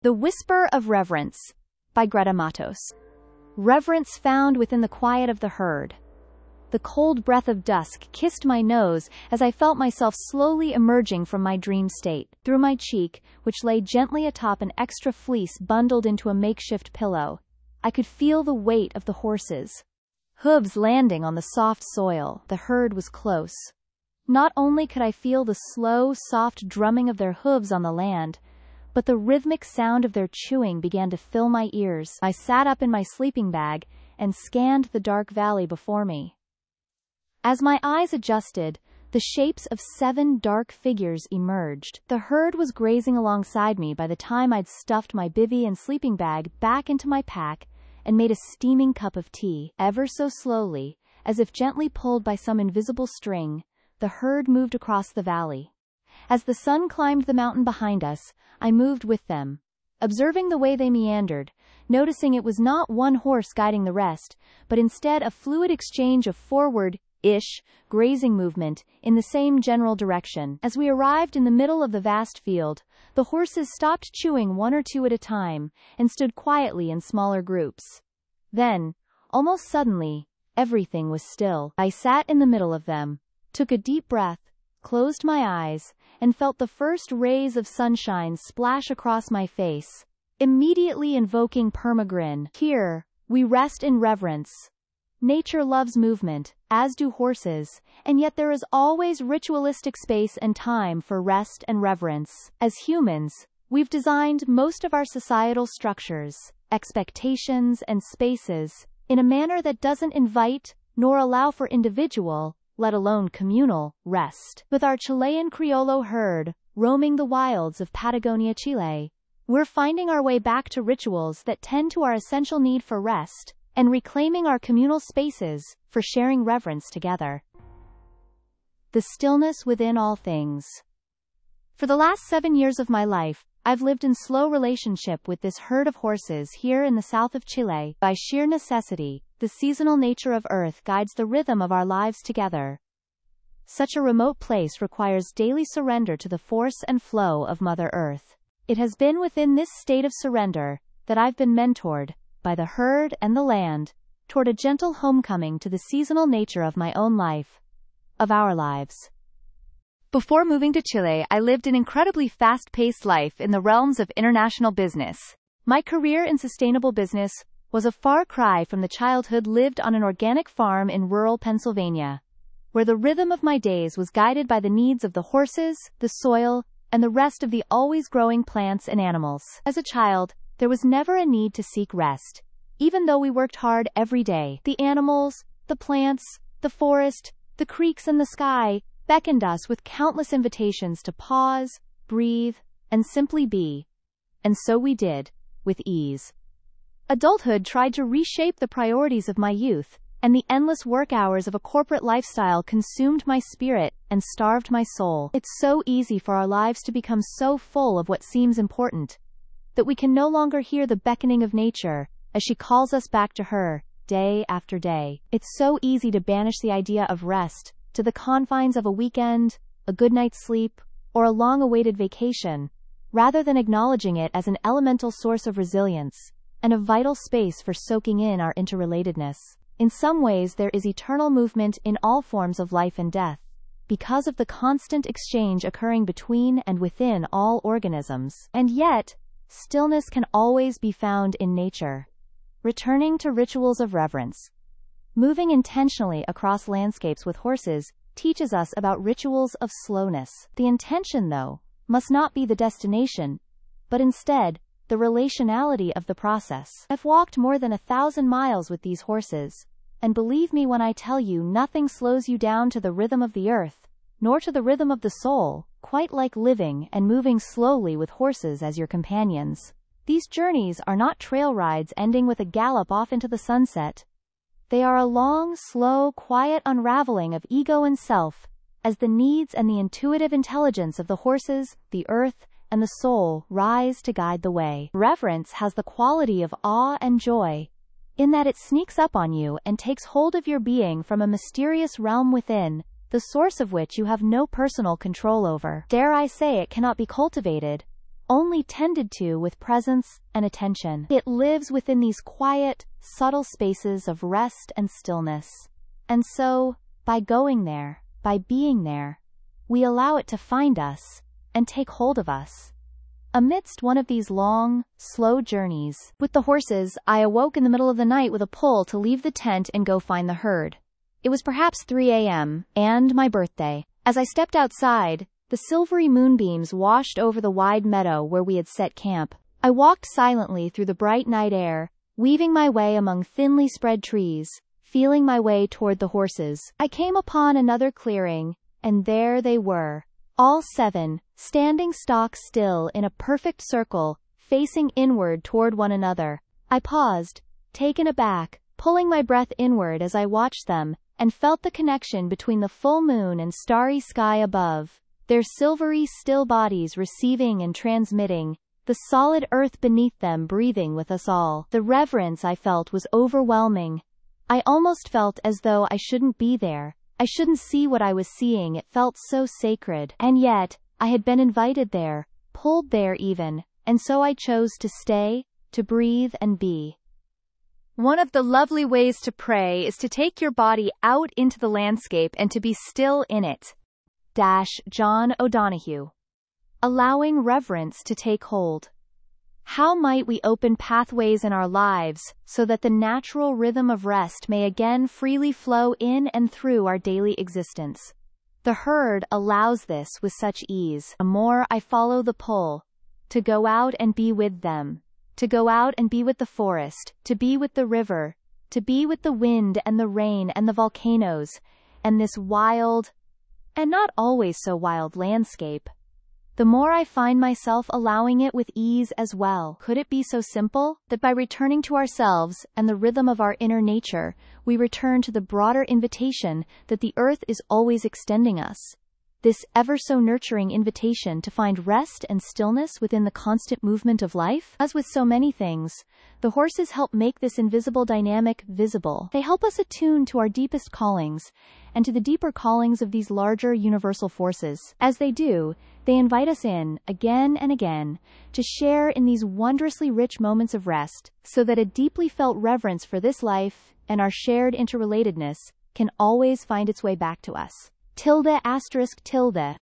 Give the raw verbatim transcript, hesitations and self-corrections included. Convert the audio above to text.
The Whisper of Reverence by Greta Matos. Reverence found within the quiet of the herd. The cold breath of dusk kissed my nose as I felt myself slowly emerging from my dream state. Through my cheek, which lay gently atop an extra fleece bundled into a makeshift pillow, I could feel the weight of the horses' hooves landing on the soft soil. The herd was close. Not only could I feel the slow, soft drumming of their hooves on the land, but the rhythmic sound of their chewing began to fill my ears. I sat up in my sleeping bag and scanned the dark valley before me. As my eyes adjusted, the shapes of seven dark figures emerged. The herd was grazing alongside me by the time I'd stuffed my bivvy and sleeping bag back into my pack and made a steaming cup of tea. Ever so slowly, as if gently pulled by some invisible string, the herd moved across the valley. As the sun climbed the mountain behind us, I moved with them, observing the way they meandered, noticing it was not one horse guiding the rest, but instead a fluid exchange of forward-ish grazing movement in the same general direction. As we arrived in the middle of the vast field, the horses stopped chewing one or two at a time and stood quietly in smaller groups. Then, almost suddenly, everything was still. I sat in the middle of them, took a deep breath, closed my eyes, and felt the first rays of sunshine splash across my face, immediately invoking permagrin. Here, we rest in reverence. Nature loves movement, as do horses, and yet there is always ritualistic space and time for rest and reverence. As humans, we've designed most of our societal structures, expectations, and spaces in a manner that doesn't invite nor allow for individual, let alone communal, rest. With our Chilean Criollo herd, roaming the wilds of Patagonia, Chile, we're finding our way back to rituals that tend to our essential need for rest, and reclaiming our communal spaces for sharing reverence together. The stillness within all things. For the last seven years of my life, I've lived in slow relationship with this herd of horses here in the south of Chile. By sheer necessity, the seasonal nature of Earth guides the rhythm of our lives together. Such a remote place requires daily surrender to the force and flow of Mother Earth. It has been within this state of surrender that I've been mentored, by the herd and the land, toward a gentle homecoming to the seasonal nature of my own life, of our lives. Before moving to Chile, I lived an incredibly fast-paced life in the realms of international business. My career in sustainable business was a far cry from the childhood lived on an organic farm in rural Pennsylvania, where the rhythm of my days was guided by the needs of the horses, the soil, and the rest of the always growing plants and animals. As a child, there was never a need to seek rest, even though we worked hard every day. The animals, the plants, the forest, the creeks and the sky beckoned us with countless invitations to pause, breathe, and simply be. And so we did, with ease. Adulthood tried to reshape the priorities of my youth, and the endless work hours of a corporate lifestyle consumed my spirit and starved my soul. It's so easy for our lives to become so full of what seems important, that we can no longer hear the beckoning of nature, as she calls us back to her, day after day. It's so easy to banish the idea of rest to the confines of a weekend, a good night's sleep, or a long-awaited vacation, rather than acknowledging it as an elemental source of resilience, and a vital space for soaking in our interrelatedness. In some ways there is eternal movement in all forms of life and death, because of the constant exchange occurring between and within all organisms. And yet, stillness can always be found in nature. Returning to rituals of reverence. Moving intentionally across landscapes with horses teaches us about rituals of slowness. The intention, though, must not be the destination, but instead, the relationality of the process. I've walked more than a thousand miles with these horses, and believe me when I tell you nothing slows you down to the rhythm of the earth, nor to the rhythm of the soul, quite like living and moving slowly with horses as your companions. These journeys are not trail rides ending with a gallop off into the sunset. They are a long, slow, quiet unraveling of ego and self, as the needs and the intuitive intelligence of the horses, the earth, and the soul rise to guide the way. Reverence has the quality of awe and joy, in that it sneaks up on you and takes hold of your being from a mysterious realm within, the source of which you have no personal control over. Dare I say it cannot be cultivated, only tended to with presence and attention. It lives within these quiet, subtle spaces of rest and stillness. And so, by going there, by being there, we allow it to find us and take hold of us. Amidst one of these long, slow journeys with the horses, I awoke in the middle of the night with a pull to leave the tent and go find the herd. It was perhaps three a.m., and my birthday. As I stepped outside, the silvery moonbeams washed over the wide meadow where we had set camp. I walked silently through the bright night air, weaving my way among thinly spread trees, feeling my way toward the horses. I came upon another clearing, and there they were, all seven, standing stock still in a perfect circle, facing inward toward one another. I paused, taken aback, pulling my breath inward as I watched them, and felt the connection between the full moon and starry sky above, their silvery still bodies receiving and transmitting, the solid earth beneath them breathing with us all. The reverence I felt was overwhelming. I almost felt as though I shouldn't be there. I shouldn't see what I was seeing. It felt so sacred. And yet, I had been invited there, pulled there even, and so I chose to stay, to breathe and be. One of the lovely ways to pray is to take your body out into the landscape and to be still in it. Dash John O'Donohue. Allowing reverence to take hold. How might we open pathways in our lives so that the natural rhythm of rest may again freely flow in and through our daily existence? The herd allows this with such ease. The more I follow the pull, to go out and be with them, to go out and be with the forest, to be with the river, to be with the wind and the rain and the volcanoes, and this wild, and not always so wild landscape, the more I find myself allowing it with ease as well. Could it be so simple that by returning to ourselves and the rhythm of our inner nature, we return to the broader invitation that the earth is always extending us? This ever so nurturing invitation to find rest and stillness within the constant movement of life? As with so many things, the horses help make this invisible dynamic visible. They help us attune to our deepest callings and to the deeper callings of these larger universal forces. As they do, they invite us in, again and again, to share in these wondrously rich moments of rest, so that a deeply felt reverence for this life and our shared interrelatedness can always find its way back to us. Tilde asterisk tilde